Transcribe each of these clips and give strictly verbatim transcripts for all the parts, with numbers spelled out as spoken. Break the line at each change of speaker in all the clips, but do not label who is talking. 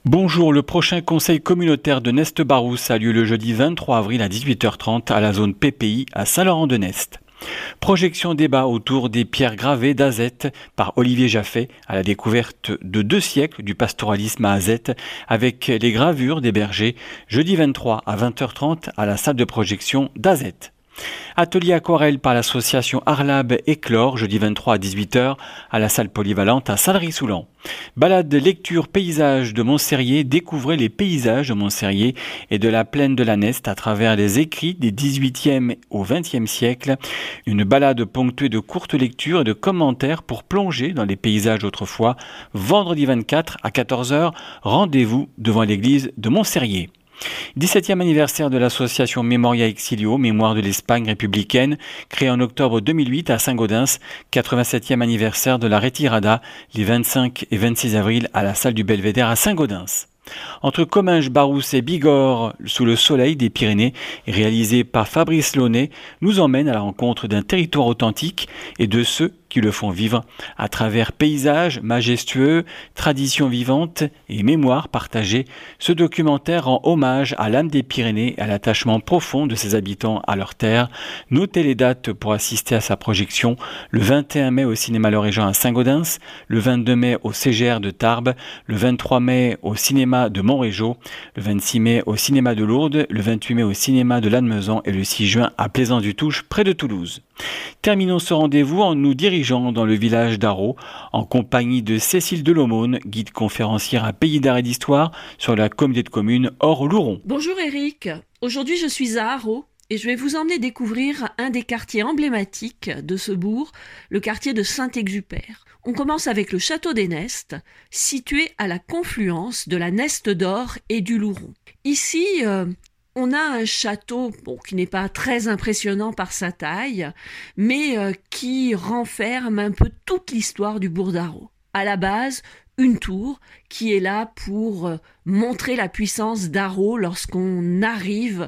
Bonjour, le prochain conseil communautaire de Nest-Barousse a lieu le jeudi vingt-trois avril à dix-huit heures trente à la zone P P I à Saint-Laurent-de-Nest. Projection débat autour des pierres gravées d'Azette par Olivier Jaffé à la découverte de deux siècles du pastoralisme à Azette avec les gravures des bergers jeudi vingt-trois à vingt heures trente à la salle de projection d'Azette. Atelier aquarelle par l'association Arlab Éclore, jeudi vingt-trois à dix-huit heures à la salle polyvalente à Salery-Soulan. Balade lecture paysage de Montserrier, découvrez les paysages de Montserrier et de la plaine de la Neste à travers les écrits des dix-huitième au vingtième siècle. Une balade ponctuée de courtes lectures et de commentaires pour plonger dans les paysages d'autrefois. Vendredi vingt-quatre à quatorze heures, rendez-vous devant l'église de Montserrier. dix-septième anniversaire de l'association Memoria Exilio, mémoire de l'Espagne républicaine, créée en octobre deux mille huit à Saint-Gaudens. quatre-vingt-septième anniversaire de la Retirada, les vingt-cinq et vingt-six avril à la salle du Belvédère à Saint-Gaudens. Entre Comminges, Barousse et Bigorre, sous le soleil des Pyrénées, réalisé par Fabrice Launay, nous emmène à la rencontre d'un territoire authentique et de ceux qui le font vivre à travers paysages majestueux, traditions vivantes et mémoires partagées. Ce documentaire rend hommage à l'âme des Pyrénées et à l'attachement profond de ses habitants à leur terre. Notez les dates pour assister à sa projection: le vingt et un mai au cinéma Le Régent à Saint-Gaudens, le vingt-deux mai au C G R de Tarbes, le vingt-trois mai au cinéma de Montrégeau, le vingt-six mai au cinéma de Lourdes, le vingt-huit mai au cinéma de Lannemezan et le six juin à Plaisance-du-Touche près de Toulouse. Terminons ce rendez-vous en nous dirigeant dans le village d'Arreau en compagnie de Cécile Delaumône, guide conférencière à Pays d'Art et d'Histoire sur la communauté de communes Or-Louron.
Bonjour Eric, aujourd'hui je suis à Arreau et je vais vous emmener découvrir un des quartiers emblématiques de ce bourg, le quartier de Saint-Exupère. On commence avec le château des Nestes, situé à la confluence de la Neste d'Or et du Louron. Ici, euh, on a un château bon, qui n'est pas très impressionnant par sa taille, mais euh, qui renferme un peu toute l'histoire du bourg d'Arreau. À la base, une tour qui est là pour euh, montrer la puissance d'Arreau lorsqu'on arrive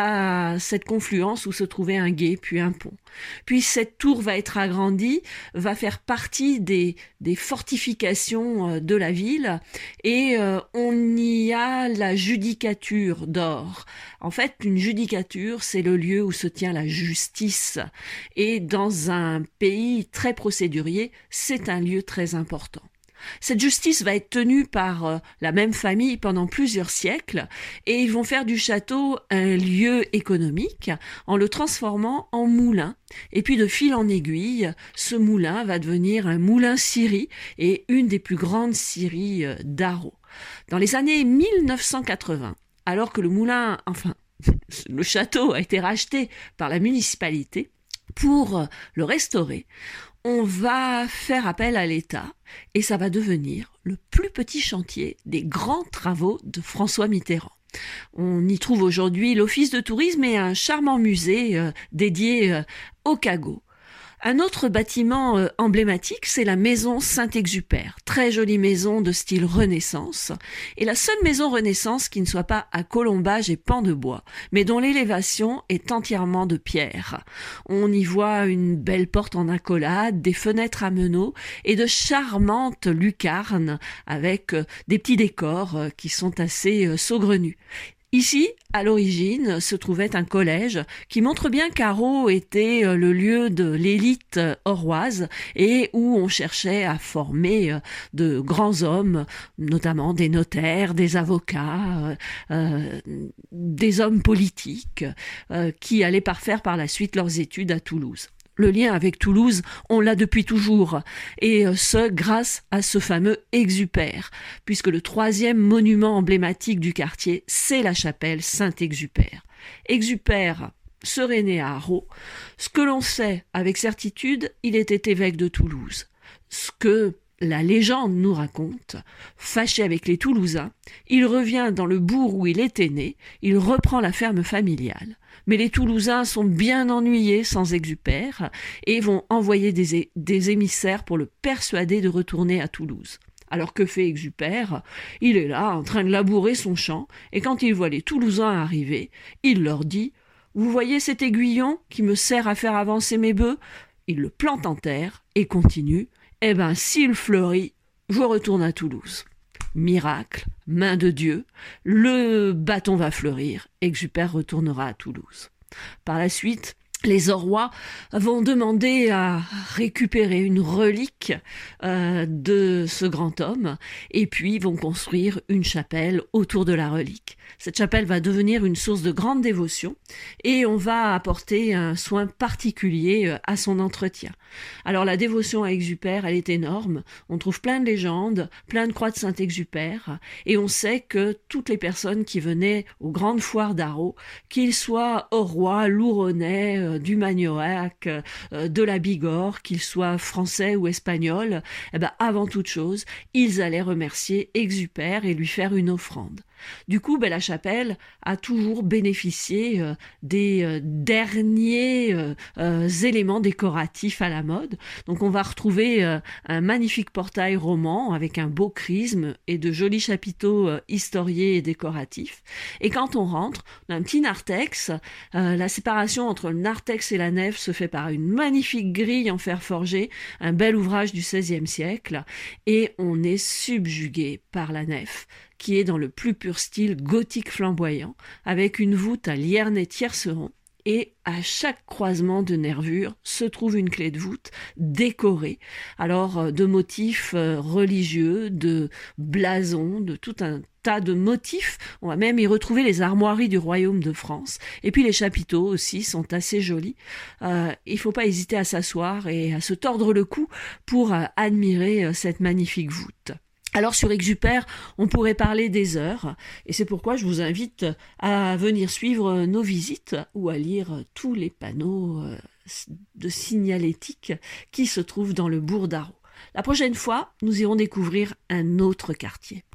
à cette confluence où se trouvait un gué puis un pont. Puis cette tour va être agrandie, va faire partie des, des fortifications de la ville et euh, on y a la judicature d'Or. En fait, une judicature, c'est le lieu où se tient la justice et dans un pays très procédurier, c'est un lieu très important. Cette justice va être tenue par euh, la même famille pendant plusieurs siècles et ils vont faire du château un lieu économique en le transformant en moulin. Et puis de fil en aiguille, ce moulin va devenir un moulin-scierie et une des plus grandes scieries euh, d'Arreau. Dans les années mille neuf cent quatre-vingts, alors que le moulin, enfin, le château a été racheté par la municipalité, pour le restaurer, on va faire appel à l'État et ça va devenir le plus petit chantier des grands travaux de François Mitterrand. On y trouve aujourd'hui l'office de tourisme et un charmant musée euh, dédié euh, au Cagot. Un autre bâtiment euh, emblématique, c'est la maison Saint-Exupère. Très jolie maison de style Renaissance. Et la seule maison Renaissance qui ne soit pas à colombage et pans de bois, mais dont l'élévation est entièrement de pierre. On y voit une belle porte en accolade, des fenêtres à meneaux et de charmantes lucarnes avec euh, des petits décors euh, qui sont assez euh, saugrenus. Ici, à l'origine, se trouvait un collège qui montre bien qu'Arreau était le lieu de l'élite orroise et où on cherchait à former de grands hommes, notamment des notaires, des avocats, euh, des hommes politiques euh, qui allaient parfaire par la suite leurs études à Toulouse. Le lien avec Toulouse, on l'a depuis toujours, et ce, grâce à ce fameux Exupère, puisque le troisième monument emblématique du quartier, c'est la chapelle Saint-Exupère. Exupère serait né à Arreau. Ce que l'on sait avec certitude, il était évêque de Toulouse. Ce que la légende nous raconte, fâché avec les Toulousains, il revient dans le bourg où il était né, il reprend la ferme familiale. Mais les Toulousains sont bien ennuyés sans Exupère et vont envoyer des, des émissaires pour le persuader de retourner à Toulouse. Alors que fait Exupère? Il est là en train de labourer son champ et quand il voit les Toulousains arriver, il leur dit « Vous voyez cet aiguillon qui me sert à faire avancer mes bœufs ?» Il le plante en terre et continue « Eh ben, s'il fleurit, je retourne à Toulouse. » miracle, main de Dieu, le bâton va fleurir, Exupère retournera à Toulouse. Par la suite, les Aurois vont demander à récupérer une relique euh, de ce grand homme et puis vont construire une chapelle autour de la relique. Cette chapelle va devenir une source de grande dévotion et on va apporter un soin particulier à son entretien. Alors la dévotion à Exupère, elle est énorme. On trouve plein de légendes, plein de croix de Saint-Exupère et on sait que toutes les personnes qui venaient aux grandes foires d'Arros, qu'ils soient Aurois, Louronnais, du Magnoac, de la Bigorre, qu'ils soient français ou espagnols, eh ben avant toute chose, ils allaient remercier Exupère et lui faire une offrande. Du coup, ben, la chapelle a toujours bénéficié euh, des euh, derniers euh, euh, éléments décoratifs à la mode. Donc on va retrouver euh, un magnifique portail roman avec un beau chrisme et de jolis chapiteaux euh, historiés et décoratifs. Et quand on rentre, on a un petit narthex. Euh, la séparation entre le narthex et la nef se fait par une magnifique grille en fer forgé, un bel ouvrage du seizième siècle. Et on est subjugué par la nef, qui est dans le plus pur style gothique flamboyant, avec une voûte à liernes et tiercerons, et à chaque croisement de nervures se trouve une clé de voûte décorée, alors de motifs religieux, de blasons, de tout un tas de motifs. On va même y retrouver les armoiries du royaume de France, et puis les chapiteaux aussi sont assez jolis. Euh, il ne faut pas hésiter à s'asseoir et à se tordre le cou pour euh, admirer euh, cette magnifique voûte. Alors sur Exupère, on pourrait parler des heures, et c'est pourquoi je vous invite à venir suivre nos visites ou à lire tous les panneaux de signalétique qui se trouvent dans le bourg d'Arros. La prochaine fois, nous irons découvrir un autre quartier.